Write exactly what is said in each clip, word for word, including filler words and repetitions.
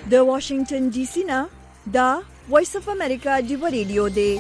د واشنگټن ډي سي نه دا وایس اف امریکا دی ریډیو دی.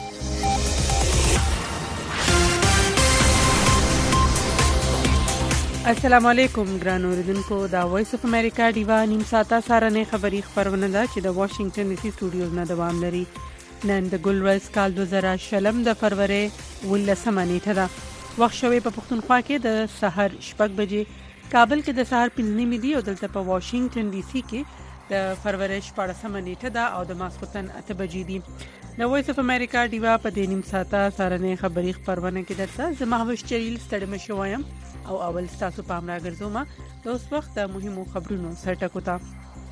السلام علیکم ګران اوریدونکو، دا وایس اف امریکا دیوا نیم ساعته سارنه خبری خبرونه ده چې د واشنگټن ډي سي سټوډیوز نه دوام لري. نن د ګل ورځ کال دوه زره شلم د فروری ولسمه نیټه ده. وخت شوی په پښتونخوا کې د سحر شپږ بجې، کابل کې د سحر پنځه نیمې دي او دلته په واشنگټن ډي سي کې د فروری شپاړسمه نیټه ده او د ماسخوتن اته بجې دي. د وایس اف امریکا دیوا په دې نیم ساعته سارنه خبری خبرونه کې درته زه محوش چریل ستړي مشوایم او اول ستاسو پام راګرځوم د اوس وخت د مهمو خبرونو سرټکو ته.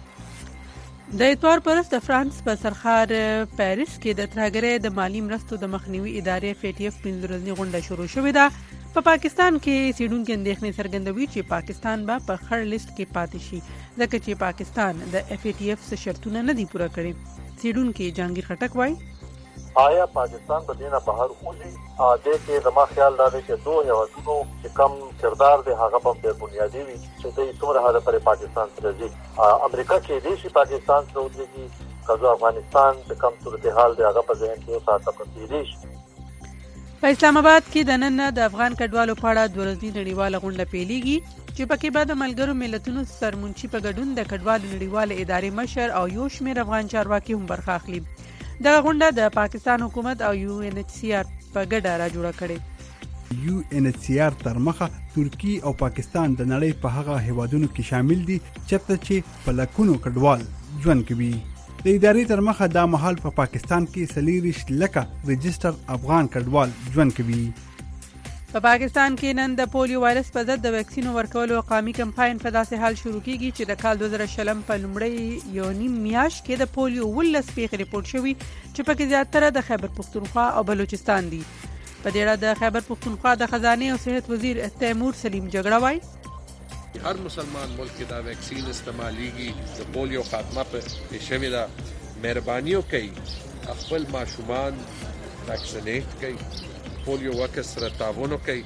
د اتوار پرست د فرانس په سرخار پاریس کې د ترهګرۍ د مالی مرستو د مخنیوي ادارې اف ای ټي اف پنځه ورځنی غونډه شروع شوې ده. په پا پاکستان کې سیډونکو اندېښنې څرګندوي چې پاکستان به په خړ لیست کې پاتې شي ځکه چې پاکستان د اف ای ټي اف څخه شرطونه نه دي پوره کړي. سیډونکو جهانگیر خټک وایي آیا پاکستان په دینه بهر اوځي؟ ا دې کې زما خیال دا دی چې دوه هیوادونو چې کم کردار دی هغه په ډېر بنیادی وي چې د څومره هغه پر پاکستان سره ځي. امریکا کې دې شي پاکستان سره ودرېږي، کله افغانستان چې کم صورتحال دی هغه په ذهن کې ساته پاتې دي. په اسلام آباد کې د نن د افغان کډوالو په اړه د ورځني نړیواله غونډه پیلېږي چې پکې به د ملګرو ملتونو سرمنشي په ګډون د کډوالو نړیواله ادارې مشر او یو شمېر افغان چارواکي هم برخه اخلي. دا غونډه د پاکستان حکومت او یو ان ایچ سی آر په ګډه را جوړه کړې. یو ان ایچ سی آر تر مخه ترکی او پاکستان د نړۍ په هغه هیوادونو کې شامل دي چېرته چې په لکونو کډوال ژوند کوي. د ادارې تر مخه دا مهال په پاکستان کې سلیریش لکه رجستر افغان کډوال ژوند کوي. په پاکستان کې نن د پولیو وایرس په ضد د ویکسین ورکولو قومي کمپاین په داسې حال شروع کیږي چې د کال دوه زره شلم په لومړۍ یو نیم میاشت کې د پولیو ولس پیښې ریپورت شوي چې پکې زیاتره د خیبر پختونخوا او بلوچستان دي. په دې اړه د خیبر پختونخوا د خزانه او صحت وزیر تیمور سلیم جګړه وایي هر مسلمان ملک کې دا ویکسین استعماليږي د پولیو خاتمه په شوی دا مهرباني وکړي خپل ماشومان ویکسینیټ کړي، پولیو وکس سره تعاون وکړي.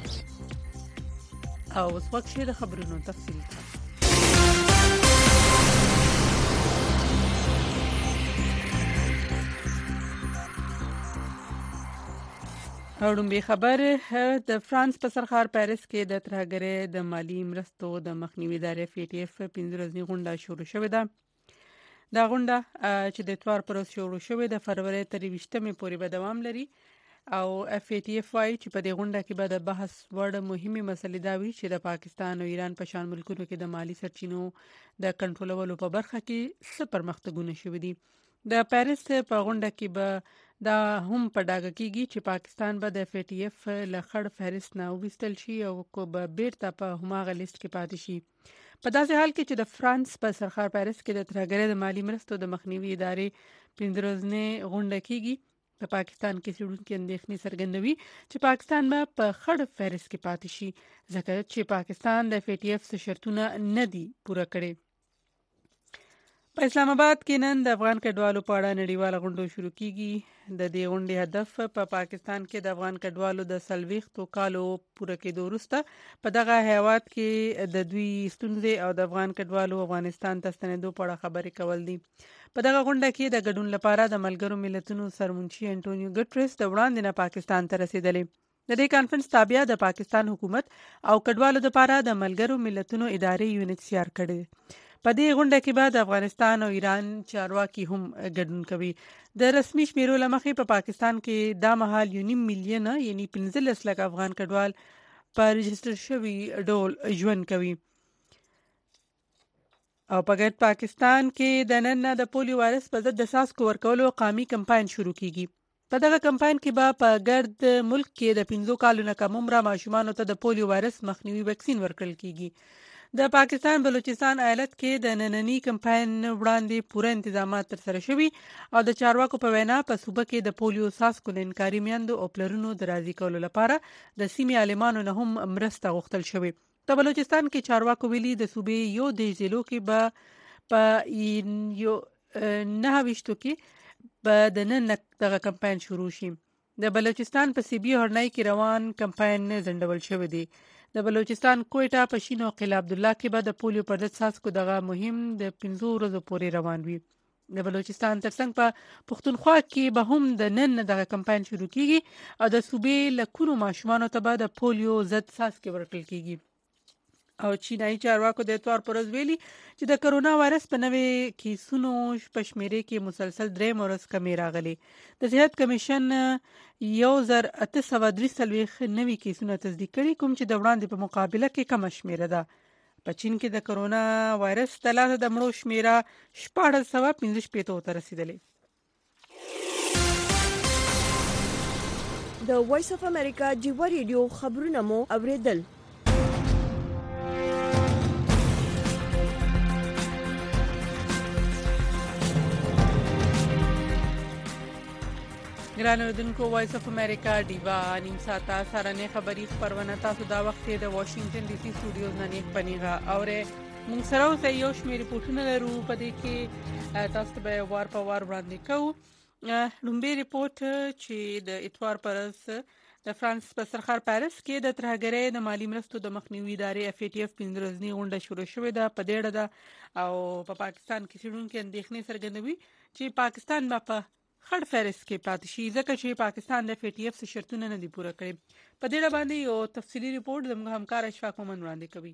او اوس وخت شي د خبرونو تفصیل. اورمبي خبر د فرانس په سرخار پاریس کې د ترهګرۍ د مالی مرستو د مخنیوي ادارې اف ای ټي اف پنځه ورځنی غونډه شروع شوې ده. دا غونډه چې د اتوار پر ورځ شروع شوې د فروری تر یوویشتمې پورې به دوام لري او اف ای ټي اف وايي چې په دې غونډه کې به د بحث وړ مهمه مسلې دا وي چې د پاکستان او ایران په شان ملکونو کې د مالی سرچینو د کنټرولولو په برخه کې څه پرمختګونه شوي دي. د پاریس په غونډه کې به دا هم په ډاګه کېږي چې پاکستان به د اف ای ټي اف له خړ فهرست نه وویستل شي او کو به بیرته په هماغه لیست کې پاتې شي. په داسې حال کې چې د فرانس په سرخار پاریس کې د ترهګرۍ د مالی مرستو د مخنیوي ادارې پنځه ورځنی غونډه کېږي. په پاکستان کې سیډونکو اندېښنې څرګندوي چې پاکستان به په خړ فهرست کې پاتې شي ځکه چې پاکستان د اف ای ټي اف څخه شرطونه نه دي پوره کړي. په اسلام آباد کې نن د افغان کډوالو په اړه نړیواله غونډه شروع کیږي. د دې غونډې هدف په پا پاکستان کې د افغان کډوالو د سلويختو کالو پوره کېدو وروسته په دغه هیواد کې د دوی ستونزې او د افغان کډوالو افغانستان ته ستنېدو په اړه خبرې کول دي. په دغه غونډه کې د ګډون لپاره د ملګرو ملتونو سرمنشي انټونیو ګټریس د وړاندې نه پاکستان ته رسیدلی. د دې کانفرنس تابع د پاکستان حکومت او کډوالو لپاره د ملګرو ملتونو ادارې یو ان ایچ سی آر کړي. په دې غونډه کې به د افغانستان او ایران چارواکي هم ګډون کوي. د رسمي شمیرو لمخې په پاکستان کې دا مهال یو نیم میلیون یعنی پنځلس لک افغان کډوال په رجستر شوی ډول ژوند کوي. او په ګډ پاکستان کې د نن د پولیو وایرس په ضد د څاڅکو ورکولو قومي کمپاین شروع کیږي. په دغه کمپاین کې به په ګرد ملک کې د پنځو کالو نه کم عمره ماشومانو ته د پولیو وایرس مخنیوي ویکسین ورکړل کیږي. د پاکستان بلوچستان ایالت کې د نننی کمپاین وړاندې پوره تنظیمات ترسره شوي او د چارواکو په وینا په صوبه کې د پولیو څاڅکو نه انکاري میندو او پلرونو د راضي کولو لپاره د سیمې عالمانو نه هم مرسته غوښتل شوې. په بلوچستان کې چارواکو ویلي د صوبې یو د ضلعو کې به په یو نه ویشتو کې به د نن دغه کمپاین شروع شي. د بلوچستان په سیبی هرنۍ کې روان کمپاین زندول شوی دی. د بلوچستان کوټه په شینو قلعه عبدالله کې به د پولیو پر ضد څاڅکو دغه مهم د پنځو ورځو پورې روان وي. د بلوچستان ترڅنګ په پښتونخوا کې به هم د نن دغه کمپاین شروع کیږي او د صوبې لکونو ماشومانو ته به د پولیو ضد څاڅکي ورکړل کیږي او چینایي چارواکو د اتوار پر ورځ ویلي چې د کرونا وایرس په نوې کیسونو په شمیرې کې مسلسل درې ورځې کمی راغلي. د صحت کمیشن یو زر اته سوه درې څلوېښت نوي کیسونه تصدیق کړي کوم چې د وړاندې په مقابله کې کم شمیره ده. په چین کې د کرونا وایرس د لاسه د مړو شمیره شپاړس سوه پنځه شپېته ته رسیدلې. د وایس اف امریکا جیوا ریډیو خبرونه مو اوریدل. ګران اوردونکو وایس اف امریکا ډیوا نیم ساعته سارنه خبری خبرونه تاسو دا وخت د واشنگټن ډي سي سټوډیوز نه نه پنیغه اوره موږ سره اوسه یو شمېر ریپورتونه لرو په دې کې تاسو به وار په وار وړاندې کوو. لومبي ریپورت چې د اتوار پرس د فرانس په سرخار پاریس کې د ترهګرۍ د مالی مرستو د مخنیوي ادارې اف ای ټي اف پنځه ورځنی غونډه شروع شوې ده. په دې اړه ده او په پاکستان کې څېړونکي اندېښنې څرګندوي چې پاکستان به په خړ فهرست کې پاتې شي ځکه چې پاکستان د اف ای ټي اف څخه شرطونه نه دي پوره کړي. په دې اړه باندې یو تفصیلي ریپورت زموږ همکار اشفاق مومن وړاندې کوي.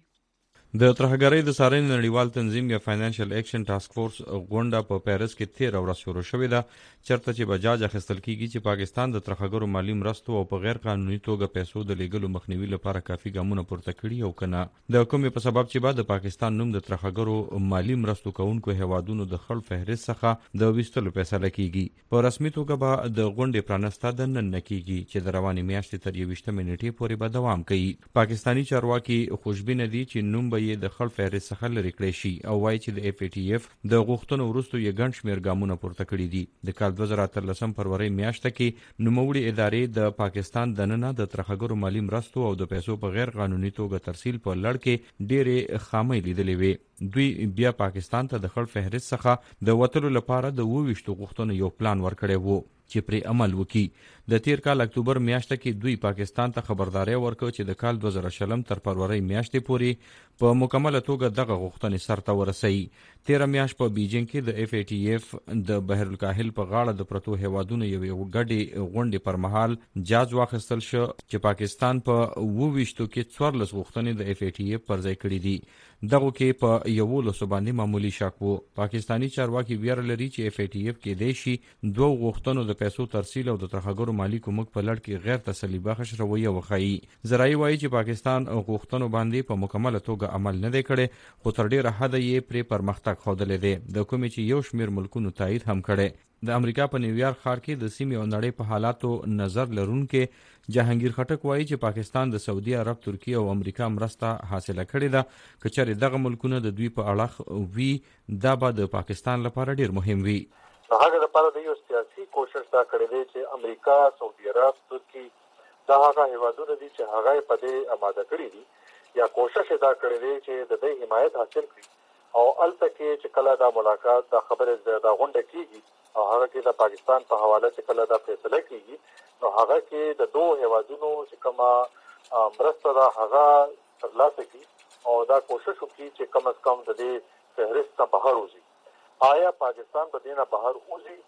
د ترهګرۍ د څارنې نړیوال تنظیم یا فاینانشل ایکشن ټاسک فورس غونډه په پیرس کې تیر ورځ شروع شوې ده چرته چې بجاج اخیستل کیږي چې پاکستان د ترهګرو مالی مرستو او په غیر قانوني توګه پیسو د لیږلو مخنیوي لپاره کافي ګامونه پورته کړي او کنه د کومې په سبب چې بعد د پاکستان نوم د ترهګرو مالی مرستو کوونکو هیوادونو د خړ فهرست څخه د ویستلو فیصله کیږي. په رسمي توګه به د غونډې پرانسته د نن نه کیږي چې د روانې میاشتې تر یویشتمې نیټې پورې به دوام کوي. پاکستاني چارواکي خوشبینه دي چې نوم به یې د خړ فهرست څخه لرې کړی شي او وایي چې د اف ای ټي اف د غوښتنو وروسته یې ګڼ شمېر ګامونه پورته کړي دي. د کال دوه زره اتلسم فروری میاشته کې نوموړي ادارې د پاکستان دننه د ترهګرو مالی مرستو او د پیسو په غیر قانوني توګه ترسیل په لړ کې ډېرې خامۍ لیدلې وې. دوی بیا پاکستان ته د خړ فهرست څخه د وتلو لپاره د اوویشتو غوښتنو یو پلان ورکړی وو چې پرې عمل وکړي. د تیر کال اکتوبر میاشته کې دوی پاکستان ته خبرداري ورکړه چې د کال دوه زره شلم تر فروری میاشتې پورې په مکمله توګه دغه غوښتنې سرته ورسوي. تیره میاشت په بیجینګ کې د اف ای ټي اف د بحر الکاهل په غاړه د پرتو هیوادونو یوې ګډې غونډې پر مهال جاج واخیستل شو چې پاکستان په اوویشتو کې څوارلس غوښتنې د اف ای ټي اف پر ځای کړي دي. دغه کې په یولسو باندې معمولی شک وو. پاکستانی چارواکي ویره لري چې اف ای ټي اف کې دی شي دوه غوښتنو د پیسو ترسیل او د ترهګرو مالی کومک په لړ کې غیر تسلی بخش رویه وښایي. زراعي وایي چې پاکستان غوښتنو باندې په مکمله توګه عمل نه دی کړی خو تر ډیره حده یې پرې پرمختګ ښودلی دی د کومې چې یو شمېر ملکونو تایید هم کړی. د امریکا په نیویارک ښار کې د سیمې او نړۍ په حالاتو نظر لرونکي جهانگیر خټک وایي چې پاکستان د سعودي عرب، ترکیه او امریکا مرسته حاصله کړې ده. که چېرې دغه ملکونه د دوی په اړه وي دا به د پاکستان لپاره ډیر مهم وي. هغه لپاره د یو سیاسي کوشش دا کړی دی چې امریکا، سعودي عرب، ترکی دا هغه هیوادونه دي چې هغه په دې آماده کړي دي یا کوشش دا کړی دی چې د دې حمایت حاصل کړي او الته کې چې کله دا ملاقات دا خبره دا غونډه کیږي او هغه کې د پاکستان په حواله چې کله دا فیصله کیږي نو هغه کې د دوه هیوادونو چې کومه مرسته دا هغه ترلاسه کړي او دا کوشش وکړي چې کم از کم د دې فهرست نه بهر وځي. آیا پاکستان په دې نه بهر وځي؟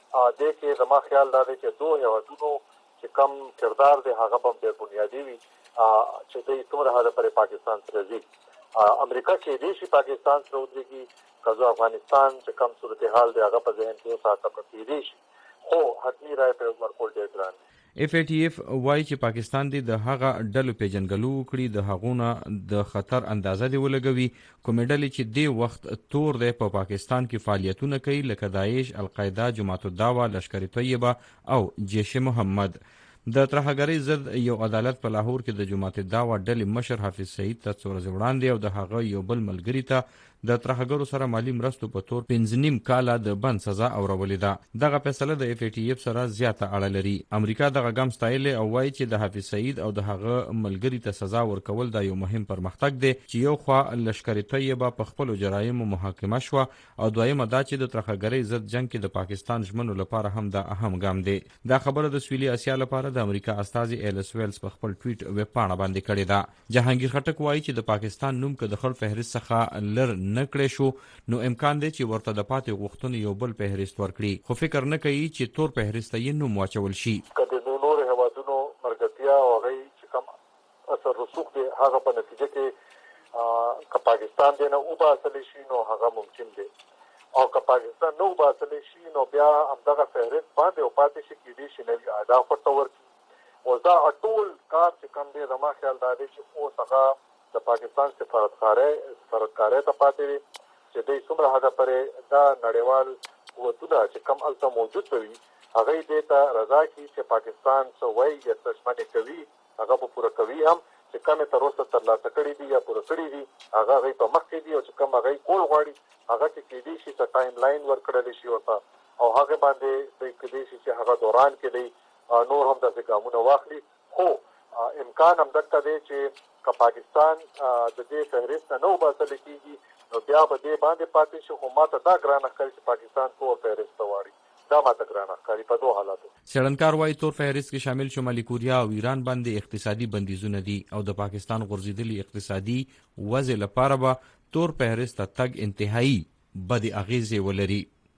د کې زما خیال دا دی چې دوه هیوادونو چې کم کردار دی هغه به ډېر بنیادي وي چې دوی څومره حده پورې پاکستان سره ځي. امریکا کې دی شي پاکستان سره ودرېږي که زه افغانستان چې کم صورتحال دی هغه په ذهن کې وساتم نو کېدی شي خو حتمي رایې پرې ورکول ډېر ګران دی. اف ای ټي اف وایي چې پاکستان دی د هغه ډلو پیژنګلو وکړي د هغونه د خطر اندازه دی ولګوي کومې ډلې چې دی وخت تور دی په پا پاکستان کې فعالیتونه کوي لکه داعش، القاعده، جماعت الدعوه، لشکر طیبه او جیش محمد. د ترهګرۍ ضد یو عدالت په لاهور کې د جماعت الدعوه ډلې مشر حافظ سعید ته څو ورځې وړاندې او د هغه یو بل ملګري ته د ترهګرو سره مالی مرستو په تور پنځه نیم کاله د بند سزا اورولې ده. دغه فیصله د اف ای ټي اف سره زیاته اړه لري. امریکا دغه ګام ستایلی او وایي چې د حافظ سعید او د هغه ملګري ته سزا ورکول دا یو مهم پرمختګ دی چې یو خوا لشکر طیبه په خپلو جرایمو محاکمه شوه او دویمه دا چې د ترهګرۍ ضد جنګ کې د پاکستان ژمنو لپاره هم دا اهم ګام دی. دا خبره د سویلي اسیا لپاره د امریکا استازي ایلس ویلز په خپل ټویټ ویب پاڼه باندې کړې ده. جهانگیر خټک وایي چې د پاکستان نوم که د خړ فهرست څخه لر نکړې شو نو امکان دی چې ورته د پاتې غوښتنې یو بل فهرست ورکړي خو فکر نه کوي چې تور فهرست یې نوم واچول شي. کله نو نور هوادونو مرګتیا او غي چې کوم اثر رسوخ دی هغه په نتیجه کې که پاکستان دی نه او باصل شي نو هغه ممکن دی او که پاکستان نو باصل شي نو بیا همدغه فهرست باندې او پاتې شي کې دي شنوي اهداف ورته ورکړي. او دا ټول کار چې کوم دی زما خیال دا دی چې اوس هغه د پاکستان سفارتخانه سفارتخانه ته پاتې وي چې دوی څومره هغه پرې دا نړیوال قوتونه چې کوم هلته موجود وي هغه دې ته رضا کړي چې پاکستان څه وایي یا څه ژمنې کوي هغه به پوره کوي هم چې کومې تر اوسه ترلاسه کړي دي یا پوره کړي دي هغه هغوی په مخ کې دي او چې کوم هغوی کول غواړي هغه چې کېدی شي څه ټایم لاین ورکړلی شي ورته او هغې باندې دوی کېدی شي چې هغه دوران کې دی نور هم داسې ګامونه واخلي. خو امکان همدغه دی چې که پاکستان د دې فهرست نه وباسل کېږي نو بیا به دې باندې پاتې شي. خو ما ته دا ګرانه ښکاري چې پاکستان تور فهرست ته واړي دا ما ته ګرانه ښکاري په دوه حالاتو. څېړنکار وایي تور فهرست کې شامل شمالي کوریا او ایران باندې اقتصادي بندیزونه دي او د پاکستان غورځېدلي اقتصادي وضع لپاره به تور فهرست ته تګ انتهایی بدې اغېزې ولري.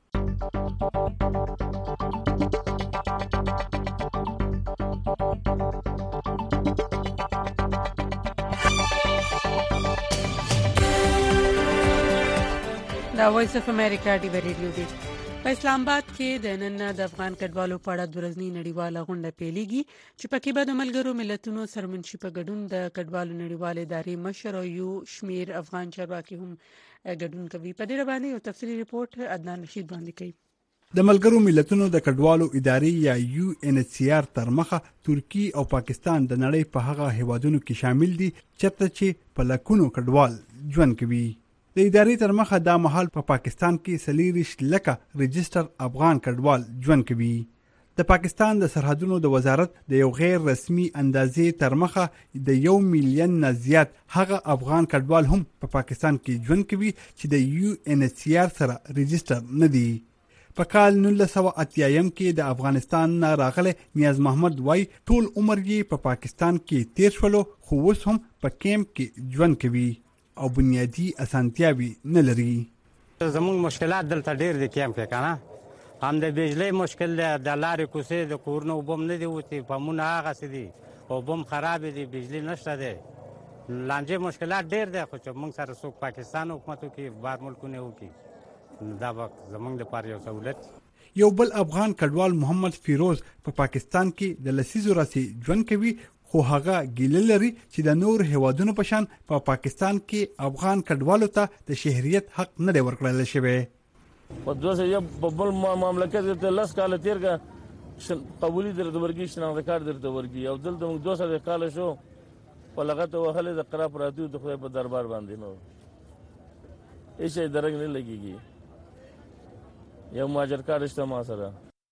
دا وایس اف امریکا دی ریډیو دی. په اسلام آباد کې د نن د افغان کډوالو په اړه د ورځنی نړیواله غونډه پیلېږي چې پکې به د ملګرو ملتونو سرمنشي په ګډون د کډوالو نړیوال ادارې مشر او یو شمیر افغان چارواکي هم ګډون کوي. په دې باندې یو تفصیلي ریپورت عدنان رشید باندې کوي. د ملګرو ملتونو د کډوالو ادارې یا یو ان ایچ سی آر تر مخه ترکی او پاکستان د نړۍ په هغه هیوادونو کې شامل دي چېرته چې په لکونو کډوال ژوند کوي. د ادارې تر مخه دا مهال په پا پاکستان کې سلیریش لکه رجستر افغان کډوال ژوند کوي. د پاکستان د سرحدونو د وزارت د یو غیر رسمي اندازې تر مخه د یو میلیون نه زیات هغه افغان کډوال هم په پا پاکستان کې ژوند کوي چې د یو ان ایچ سی آر سره رجستر نه دي. په کال نولس سوه اتیا کې د افغانستان نه راغلی نیاز محمد وای ټول عمر یې په پا پاکستان کې تیر شولو خو اوس هم په کیمپ کې ژوند کوي او بنیادی اسانتیاوي نه لري. زموږ مشکلات دلته ډېر دي کیمپ کې کنه هم د بجلی مشکل دی د لارې کوڅې د کورونو اوبه هم نه دي وتې پمونه هغسې دي اوبه هم خرابې دي بجلی نشته دی لانجې مشکلات ډېر دی خو چې موږ سره څوک پاکستان حکومت وکړي بار ملکونه وکړي دا به زموږ لپاره یو سهولت. یو بل افغان کډوال محمد فیروز په پا پاکستان کې د لسیزو راځي ژوند کوي خو هغه ګیله لري چې د نور هیوادونو په شان په پا پاکستان کې افغان کډوالو ته د شهریت حق نه دی ورکړل شوی. په دوه سوه په بل مملکت ته لس کاله تیر کا قبولي درته ورګي شناخت کارت درته ورګي او دلته موږ دوه سوه کاله شو په لغت وهله د قرا پراتو د خدای په دربار باندې نو هیڅ درنګ نه لګيږي یو ماجر کار اجتماع سره.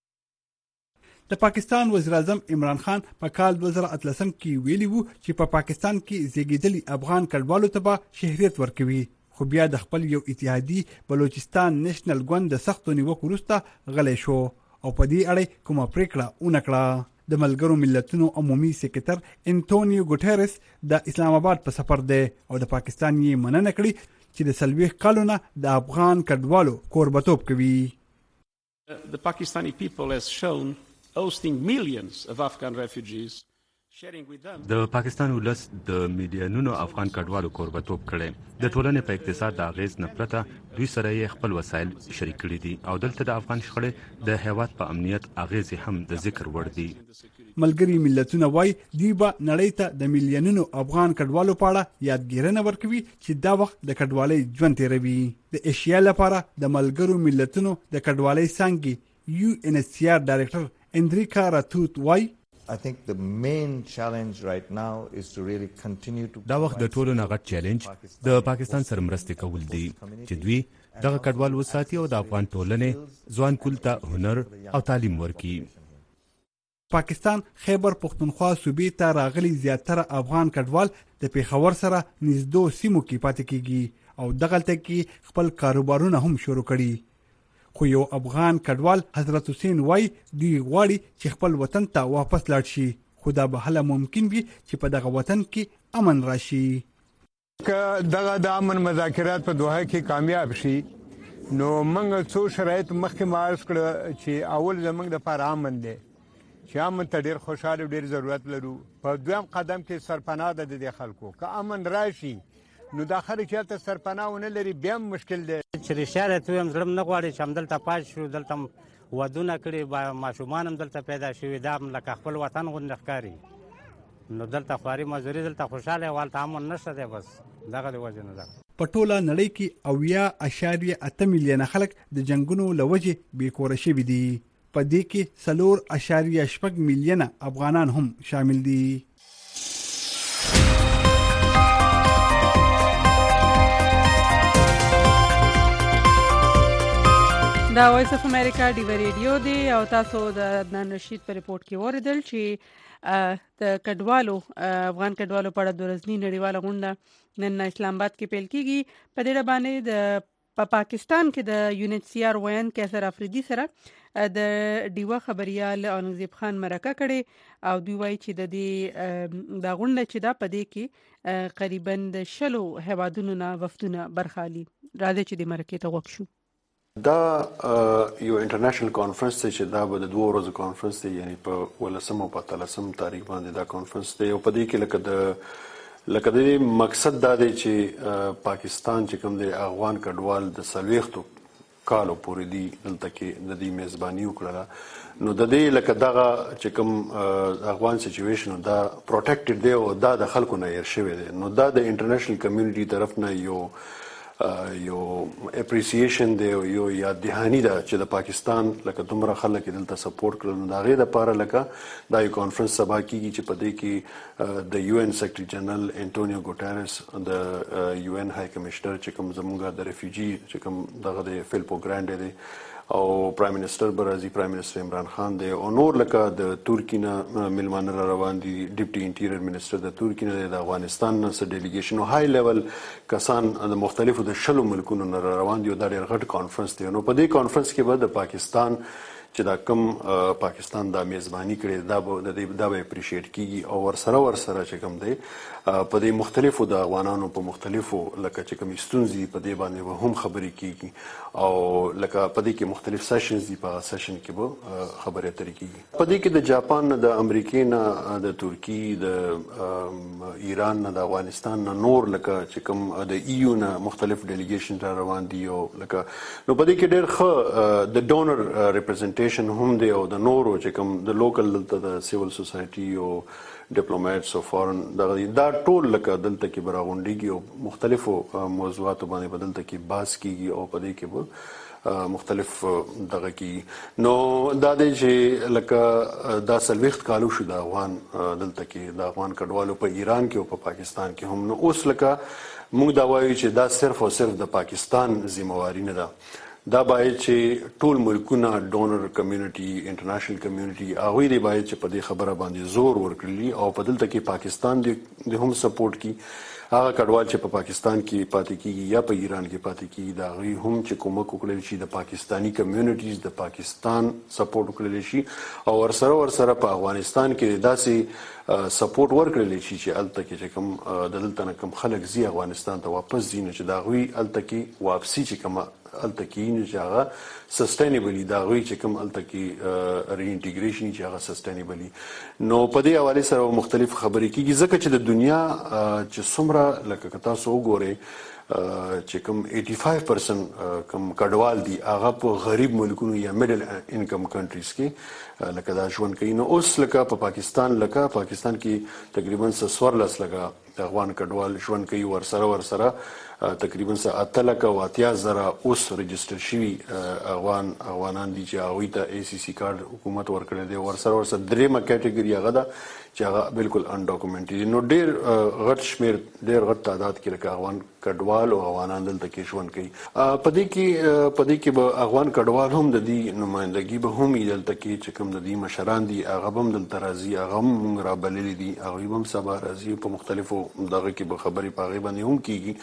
د پاکستان وزیر اعظم عمران خان په کال دوه زره اتلسم کې ویلي وو چې په پا پاکستان کې زیږیدلي افغان کډوالو ته به شهریت ورکوي خو بیا د خپل یو اتحادي بلوچستان نېشنل ګوند د سختو نیوکو وروسته غلی شو او په دې اړه کومه پریکړه ونه کړه. د ملګرو ملتونو عمومي سکرټر انټونیو ګوټيرس د اسلام آباد په سفر دی او د پاکستان یې مننه کړې چې د څلوېښت کلونو د افغان کډوالو کوربتوب کوي. The Pakistani people has shown hosting millions of Afghan refugees sharing with them. د پاکستان ولس د میلیونونو افغان کډوالو کوربتوب کړي د ټولنې په اقتصاد د اغیز نه پرته دوی سره یې خپل وسایل شریک کړي دي او دلته د افغان شخړې د هیواد په امنیت اغیز هم د ذکر وړ دي. ملګری ملتونه وای دی به نړۍ ته د میلیونونو افغان کډوالو په اړه یادګیرنه ورکوي چې دا وخت د کډوالۍ ژوند تیروي. د ایشیا لپاره د ملګرو ملتونو د کډوالۍ څانګې یو ان ایچ سی آر ډایرکټر اندریکا راتوت وای I think the main challenge right now is to really continue to دا وخت د ټولو نه غټ چیلنج د پاکستان سره مرسته کول دي چې دوی دغه کډوال وساتي او د افغان ټولنې ځوان کول ته هنر او تعلیم ورکړي. پاکستان خیبر پختونخوا صوبې ته راغلي زیاتره افغان کډوال د پیښور سره نږدې سیمو کې پاتې کیږي او دغلته کې خپل کاروبارونه هم شروع کړي. خو یو افغان کډوال حضرت حسین وای دی غواړي چې خپل وطن ته واپس لاړ شي خو دا به هله ممکن وي چې په دغه وطن کې امن راشي. که دغه د امن مذاکرات په دوحه کې کامیاب شي نو موږ څو شرایط مخکې معرض کړه چې اول زموږ دپاره امن دی چې امن ته ډېر خوشحاله ډېر ضرورت لرو. په دویم قدم کې سرپناه ده د دې خلکو. که امن راشي نو دا خلک چې هلته سرپناه ونه لري بیا هم مشکل دی. چې رښتیا راته ووایم زړه م نه غواړي چې همدلته پاتې شو. دلته م ودونه کړي، ماشومان هم دلته پیدا شوي، دا هم لکه خپل وطن غوندې ښکاري. نو دلته خواري مزدوري دلته خوشحاله یم، هلته امن نشته دی. بس دغه د وجې نه ده. په ټوله نړۍ کې اویا اشاریه اته میلیونه خلک د جنگونو له وجې بېکوره شوي دي. په دې کې څلور اشاریه شپږ میلیونه افغانان هم شامل دي. دا وایس اف امریکا ډیو ریډیو دی او تاسو د عدنان رشید په ریپورت کې اوریدل چې د کډوالو افغان کډوالو په اړه د ورځني نړیواله غونډه نن اسلام آباد کې پیل کیږي. په دې باندې د په پاکستان کې د یو ان ایچ سی آر وین کیسر افریدي سره د ډیوه خبريال اورنګزیب خان مرکه کړي او دوی وایي چې د دې د غونډه چې دا په دې کې قریبا د شلو هیوادونو نه وفدونه برخالي راځي چې د مرکه ته وښو. دا یو انټرنیشنل کانفرنس دی چې دا به د دوه ورځو کانفرنس دی، یعنی په ولسم او په اتلسم تاریخ باندې دا کانفرنس دی. او په دې کې لکه د لکه د مقصد دا دی چې پاکستان چې کوم دی افغان کډوال د څلوېښتو کالو پورې دی دلته کې د دې میزباني وکړله. نو د دې لکه دغه چې کوم افغان سچویشن دا پروټیکټډ دی او دا د خلکو نه هیر شوی دی. نو دا د انټرنیشنل کمیونټي طرف نه یو یو اپریسیشن دی او یو یاد دهانی ده چې د پاکستان لکه دومره خلک دلته سپورټ کړل. نو د هغې دپاره لکه دا یو کانفرنس سبا کیږي چې په دې کې د یو ان سیکرټري جنرال انټونیو ګوټیرس، د یو ان های کمشنر چې کوم زموږ د ریفیوجي چې کوم دغه د فیلپو ګرانډ دی او پرایم منسٹر برازي پرایم منسٹر عمران خان دی او نور لکه د ترکی نه ملمانه را روان دي، ډیپټي انټیریر منسٹر د ترکی نه دی، د افغانستان نه څه ډیلیګیشن او های لیول کسان د مختلفو د شلو ملکونو نه را روان دي او دا ډېر غټ کانفرنس دی. نو په دې کانفرنس کې به د پاکستان چې دا کوم پاکستان دا میزباني کړي دا به د دې دا به اپریشیټ کیږي او ورسره ورسره چې کوم دی په دې مختلفو د افغانانو په مختلفو لکه چې کوم ستونزې په دې باندې به هم خبرې کیږي او لکه په دې کې مختلف سیشنز دي، په سیشن کې به خبرې اترې کیږي. په دې کې د جاپان نه، د امریکې نه، د ترکی، د ایران نه، د افغانستان نه، نور لکه چې کوم د ایو نه مختلف ډیلیګیشن را روان دي او لکه نو په دې کې ډېر ښه د ډونر ریپرزنټیشن هم دی او د نورو چې کوم د لوکل دلته د سیول سوسایټي او ډیپلوماټس او فارن دغه دا ټول لکه دلته کې به راغونډېږي او مختلفو موضوعاتو باندې به دلته کې بحث کیږي او په دې کې به مختلف دغه کې. نو دا دی چې لکه دا څلوېښت کالو شو د افغان دلته کې د افغان کډوالو په ایران کې او په پاکستان کې هم. نو اوس لکه موږ دا وایو چې دا صرف او صرف د پاکستان ذمہواری نه ده، دا باید چې ټول ملکونه ډونر کمیونټي انټرنیشنل کمیونټي هغوی دی باید چې په دې خبره باندې زور ورکړي او په دلته کې پاکستان د هم سپورټ کی. هغه کډوال چې په پاکستان کې پاتې کیږي یا په ایران کې پاتې کیږي د هغوی هم چې کومک وکړل شي، د پاکستانی کمیونټیز د پاکستان سپورټ وکړل شي او ورسره ورسره په افغانستان کې داسې سپورټ ورکړل شي چې هلته کې چې کوم د دلته نه کوم خلک ځي افغانستان ته واپس ځي نو چې د هغوی هلته کې واپسي چې کومه هلته کې نو چې هغه سسټینیبلی د هغوی چې کوم هلته کې ری انټیګریشن چې هغه سسټینیبلی. نو په دې حوالې سره مختلف خبرې کیږي ځکه چې د دنیا چې څومره لکه که تاسو وګورئ چې کوم ایټي فایو پرسنټ کوم کډوال دي هغه په غریب ملکونو یا میډل انکم کنټریز کې لکه دا ژوند کوي. نو اوس لکه په پاکستان لکه پاکستان کې تقریبا څوارلس لکه افغان کډوال ژوند کوي، ورسره ورسره تقریبا اته لکه او اتیا زره اوس رجسټر شوي افغان افغانان دي چې هغوی ته ای سی سی کارډ حکومت ورکړی دی. ورسره ورسره درېیمه کیټګري هغه ده چې هغه بالکل انډاکومنټي دي. نو ډېر غټ شمېر ډېر غټ تعداد کې لکه افغان کډوال او افغانان دلته کې ژوند کوي. په دې کې په دې کې به افغان کډوال هم د دې نمایندګي به هم وي دلته کې چې کوم د دې مشران دي هغه به هم دلته راځي، هغه هم موږ رابللي دي، هغوی به هم سبا راځي په مختلفو دغه کې به خبرې په هغې باندې هم کېږي.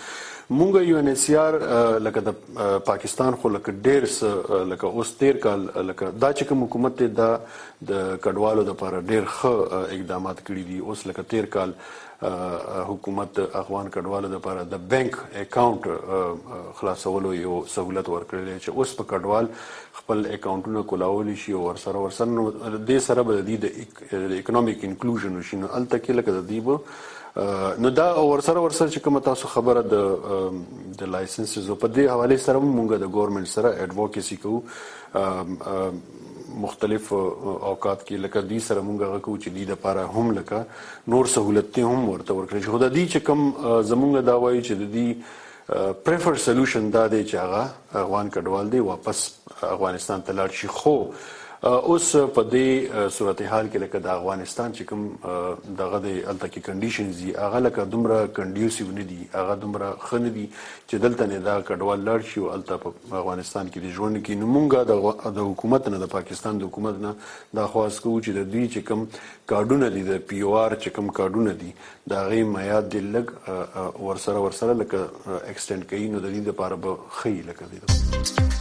مونږ یو ان ایس سی آر لکه د پاکستان خو لکه ډیر لکه اوس تیر کال لکه دا چې کوم حکومت دا د کډوالو د لپاره ډیر ښه اقدامات کړي دي. اوس لکه تیر کال حکومت افغان کډوالو د لپاره د بانک اکاونټ خلاصولو یو سہولت ورکړل چې اوس په کډوال خپل اکاونټونه کولاولی شي او ورسره ورسره نو د سره به د اکونومیک انکلوژن وشي نو الته کې لکه د دیبو نو دا ورسره ورسره چې کوم تاسو خبره د د لایسنسز په دې حواله سره مونږ د ګورنمنت سره اډوکیسي کوو مختلف اوقات کې لکه دې سره مونږ غوښو چې دې لپاره هم لکه نور سہولتې هم ورته ورکړي شو. د دې چې کوم زمونږ دا وایي چې د دې پریفر سولوشن دا دی چې هغه افغان کډوال دی واپس افغانستان ته لاړ شي. خو اوس په دې صورتحال کې لکه د افغانستان چې کوم دغه د الته کې کنډیشنز دي هغه لکه دومره کنډیوسیو نه دي هغه دومره ښه نه دي چې دلته نه دا کډوال لاړ شي او الته په افغانستان کې د ژوند کې نو مونږ د حکومت نه د پاکستان د حکومت نه دا خواست کوو چې د دوی چې کوم کارډونه دي د پی او آر چې کوم کارډونه دي د هغې میعاد دې لږ ورسره ورسره لکه ایکسټینډ کوي نو د دې لپاره به ښه وي لکه دې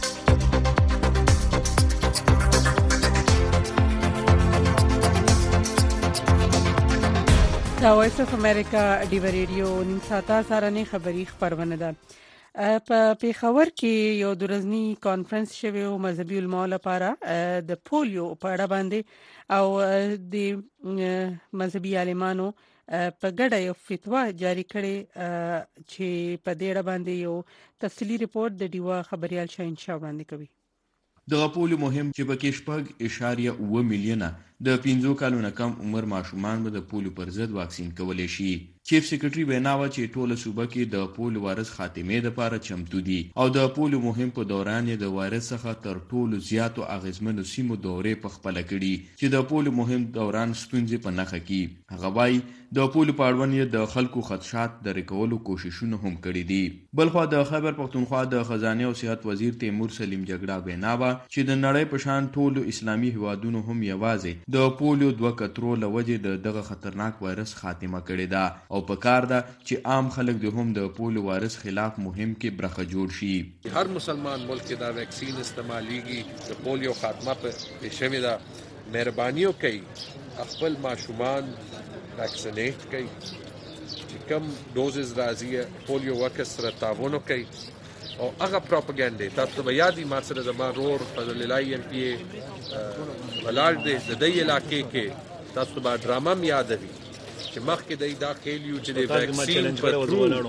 دا وایس اف امریکا ډیو ریډیو نن ساته سارنې خبری خبرونه ده. په پیښور کې یو درزنی کانفرنس شوی او مذهبي علماء لپاره د پولیو په اړه باندې او د مذهبي عالمانو په ګډه یو فتوا جاری کړي چې په دې اړه باندې یو تفصیلی ریپورت د ډیوا خبريال شاهین شاه وړاندې کوي. د پولیو مهم چې په کې شپږ اشاریه اوه میلیونه د پنځو کالو نه کم عمر ماشومان به د پولیو پر ضد واکسین کولی شي. چیف سیکریټري وینا و چې ټوله صوبه کې د پولیو وایرس خاتمې لپاره چمتو دي او د پولیو مهم په دوران یې د وایرس څخه تر ټولو زیاتو اغیزمنو سیمو دورې په خپل کړي چې د پولیو مهم دوران ستونزې په نخښه کې. هغه وايي د پولیو په اړوند یې د خلکو خدشات د ریکولو کوششونه هم کړي دي. بلخوا د خیبر پختونخوا د خزانه او صحت وزیر تیمور سلیم جګړه وینا و چې د نړۍ په شان ټولو اسلامي هیوادونو هم یوازې د پولیو دوه کترو لوجې د دغه خطرناک وایرس خاتمه کړي ده او په کار ده چې عام خلک د هم د پولیو وایرس خلاف مهم کې برخه جوړ شي. هر مسلمان ملک کې دا ویکسین استعماليږي د پولیو خاتمه په شوی ده. مهرباني وکړئ خپل ماشومان ویکسینیټ کړئ چې کوم ډوزز راځي پولیو واکس سره تعاون وکړئ او هغه پروپاګاندا تاسو به یادي ما سره زما رور فضل الله ایم پی ولال دې د دې علاقې کې تاسو به ډراما یاد وي چې مخکې د دا خېلیو چې د ویکسین په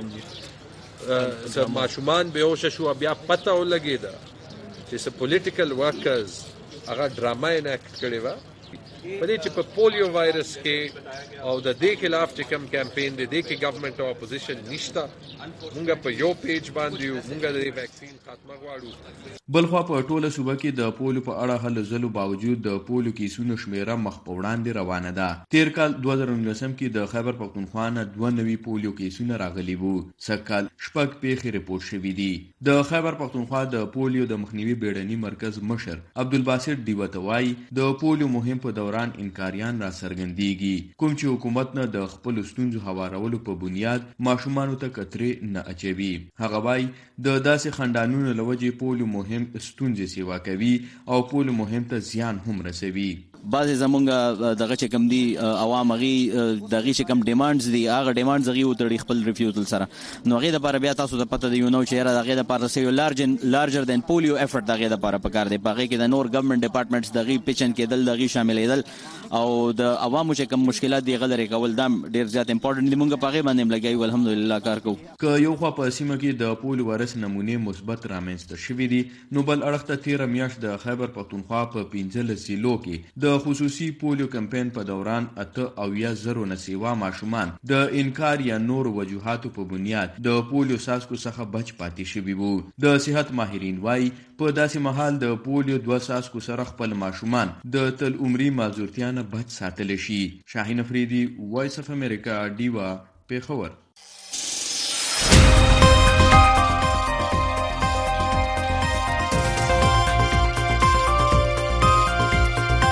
ترو سم ماشومان به اوسه شو بیا پته ولګیدا چې س پولیټیکل ورکرز هغه ډراما نه کړی و په دې چې په پولیو وایرس کې او د دې خلاف چې کوم کمپاین دی د کې ګورنمنت او اپوزیشن نشته موږ په یو پیج باندې موږ د ویکسین خاتمه غواړو. بلخوا په ټوله صوبه کې د پولیو په اړه هلو ځلو باوجود د پولیو کیسونو شمیره مخ په وړاندې روانه ده. تیر کال دوه زره نولسم کې د خیبر پختونخوا نه دوه نوي پولیو کیسونه راغلي وو. سږکال شپږ پیښې ریپورت شوي دي. د خیبر پختونخوا د پولیو د مخنیوي بیړني مرکز مشر عبدالباسط دیوتوای د پولیو مهم په دوران انکاریان را څرګندېږي کوم چې حکومت نه د خپل ستونزو هوارولو په بنیاد ماشومانو ته کترې نه اچوي. هغه وايي د داسې خندانونو لوجې پولیو مهم ستونزې سیوا کوي او پولیو مهم ته زیان هم رسوي. بعضې زمونږ دغه چې کوم دي عوام هغې دغې چې کوم ډیمانډز دي هغه ډیمانډز هغې وتړي خپل ریفیوزل سره نو هغې دپاره بیا تاسو ته پته دی یو نو چې یاره د هغې دپاره څه یو لارج لارجر دین پولیو افرټ د هغې دپاره په کار دی. په هغې کې د نور ګورنمنټ ډپارټمنټس د هغې پیچن کېدل د هغې شاملېدل او د عوامو چې کوم مشکلات دي هغه لرې کول دا ډېر زیات امپورټنټ دي. مونږ په هغې باندې هم لګیا یو الحمدلله کار کوو. که یو خوا په سیمه کې د پولیو وایرس نمونې مثبت رامنځته شوي دي نو بل اړخ ته تېره میاشت د خیبر پختونخوا په پنځلس ضلعو کې د خصوصي پولیو کمپاین په دوران اته اویا زرو نه سیوا ماشومان د انکار یا نور وجوهاتو په بنیاد د پولیو څاڅکو څخه بچ پاتې شوي وو. د صحت ماهرین وایي په داسې مهال د پولیو دوه څاڅکو سره خپل ماشومان د تل عمري معذورتیا نه بچ ساتلی شي. شاهین افریدي وایس اف امریکا ډیوا پیښور.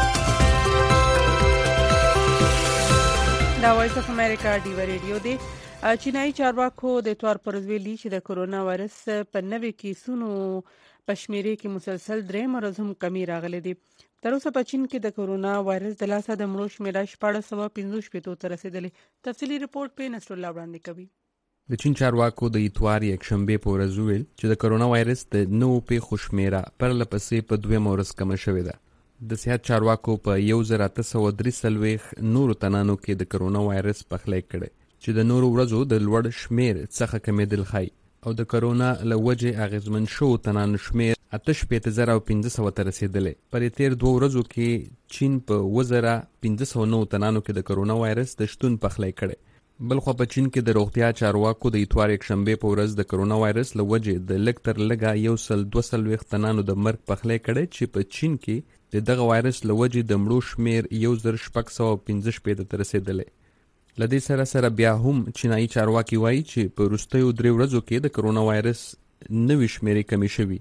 دا وایس اف امریکا ډیو ریډیو دی. چینایي چارواکو د اتوار پر ورځ ویلي چې د کرونا وایرس په نوي کیسونو په شمیرې کې مسلسل درې ورځې هم کمی راغلي دي. تر اوسه په چین کې د کرونا وایرس د لاسه د مړو شمیره شپږ سوه پنځه شپېته ته رسیدلې. تفصیلي رپورټ په نصر الله وړاندې کوي. د چین چارواکو د اتوار یکشنبه په ورځ ویل چې د کرونا وایرس د نوو پیښو شمیره پرله پسې په دوه ورځې کمه شوې ده. د صحت چارواکو په یو زر اته سوه درې څلوېښت نورو تنانو کې د کرونا وایرس پخلی کړی چې د نورو ورځو د لوړ شمیر څخه کمیدل ښایي او د کرونا له وجې اغېزمن شوو تنانو شمیر اته شپېته زره او پنځه سوه ته رسېدلی. په دې تېر دوه ورځو کې چین په اووه زره پنځه سوه نهو تنانو کې د کرونا وایرس د شتون پخلی کړی. بلخوا په چین کې د روغتیا چارواکو د اتوار یکشنبې په ورځ د کرونا وایرس له وجې د لږ تر لږه یو سل دوه څلوېښت تنانو د مرګ پخلی کړی چې په چین کې د دغه وایرس له وجې د مړو شمیر یو زر شپږ سوه پنځه شپېته ته رسېدلی. له دې سره سره بیا هم چینایي چارواکي وایي چې په وروستیو درې ورځو کې د کرونا وایرس نوې شمیرې کمې شوي.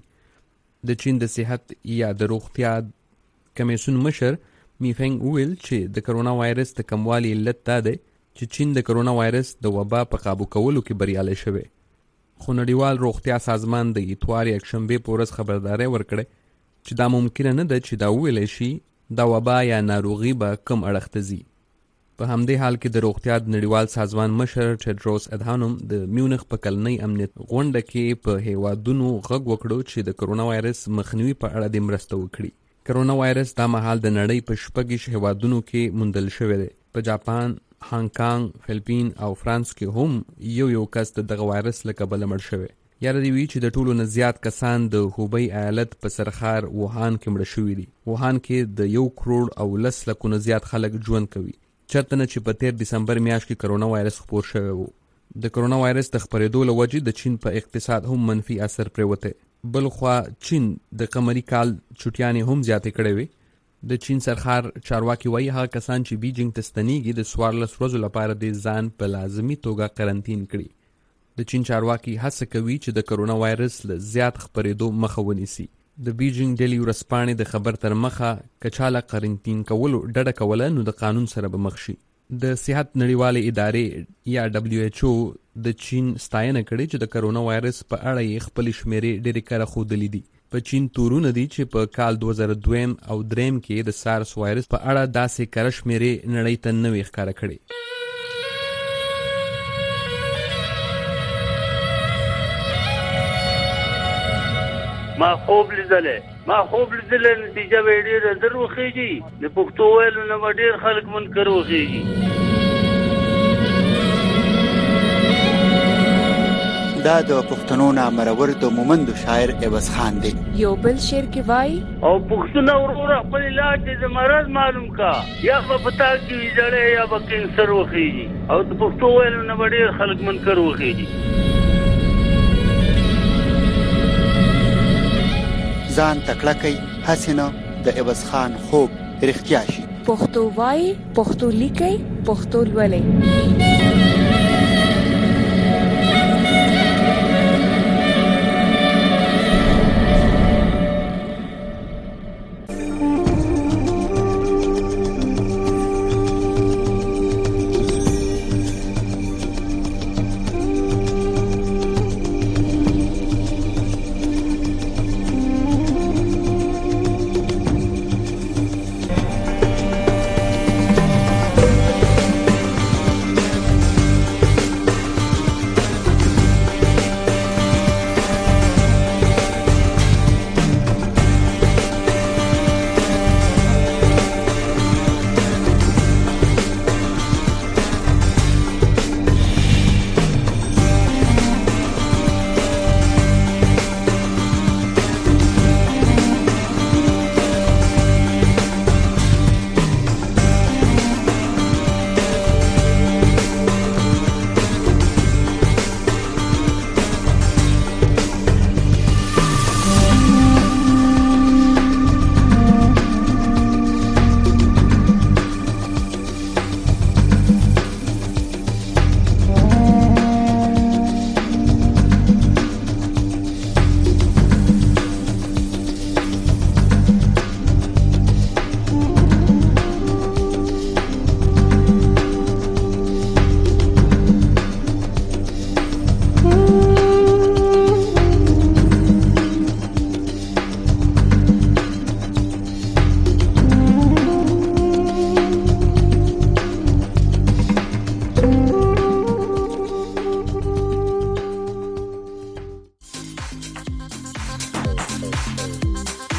د چین د صحت یا د روغتیا کمیسیون مشر میفنګ وویل چې د کرونا وایرس د کموالي علت دا دی چې چین د کرونا وایرس د وبا په قابو کولو کې بریالی شوی. خو نړیوال روغتیا سازمان د اتوار یکشنبې په ورځ خبرداری ورکړی چې دا ممکنه نه ده چې دا وویلی شي دا وبا یا ناروغي به کم اړخ ته ځي. په همدې حال کې د روغتیا د نړیوال سازمان مشر ټیډروس ادهانوم د میونخ په کلنۍ امنیت غونډه کې په هیوادونو غږ وکړو چې د کرونا وایرس مخنیوي په اړه د مرسته وکړي. کرونا وایرس دا مهال د نړۍ په شپږ هیوادونو کې موندل شوی دی. په جاپان، هانګ کانګ، فلپین او فرانس کې هم یو یو کس د دغه وایرس له کبله مړ شوی. یاره دی وی چې د ټولو نه زیات کسان د هوبی ایالت په سرخار ووهان کې مړه شوي دي. ووهان کې د یو کروړ او لس لکو نه زیات خلک ژوند کوي. چرته نه چې په تیر دسمبر میاشت کې کرونا وایرس خپور شوی و. د کرونا وایرس د خپرېدو له وجې د چین په اقتصاد هم منفي اثر پرېوتی. بلخوا چین د قمري کال چټیانې هم زیاتې کړې وې. د چین سرخار چارواکي وایي هغه کسان چې بیجینګ ته ستنېږي د څوارلس ورځو لپاره د ځان په لازمي توګه قرنطین کړي. د چین چارواکي هڅه کوي چې د کرونا وایرس له زیات خپرېدو مخه ونیسي. د بیجینګ ډیلی ورځپاڼې د خبر تر مخه که چاله قرنطین کولو ډډه کوله نو د قانون سره به مخ شي. د صحت نړیوالې ادارې یا دبلیو ایچ او د چین ستاینه کړې چې د کرونا وایرس په اړه یې خپلې شمیرې ډېرې کره ښودلې دي. په چین تورونه دي چې په کال دوه زره دویم او دریم کې د سارس وایرس په اړه داسې کره شمیرې نړۍ ته نه وې ښکاره کړې. ما خوب لیدلې ما خوب لیدلې نتیجه به ډېره زر وخېږي. د پښتو ویلو نه به ډېر خلک منکر وخېږي. دا د پښتنو نامرور د مومندو شاعر عوض خان دی. یو بل شعر کې وایي او پښتنو وروره خپل علاج د مرض معلوم کا یا به پتا کې ویجړې یا به کینسر وخېږي او د پښتو ویلو نه به ډېر خلک منکر وخېږي. ځان تکړه کوي هسې نه د عوض خان خوب رښتیا شي. پښتو وایي، پښتو لیکي، پښتو لولئ.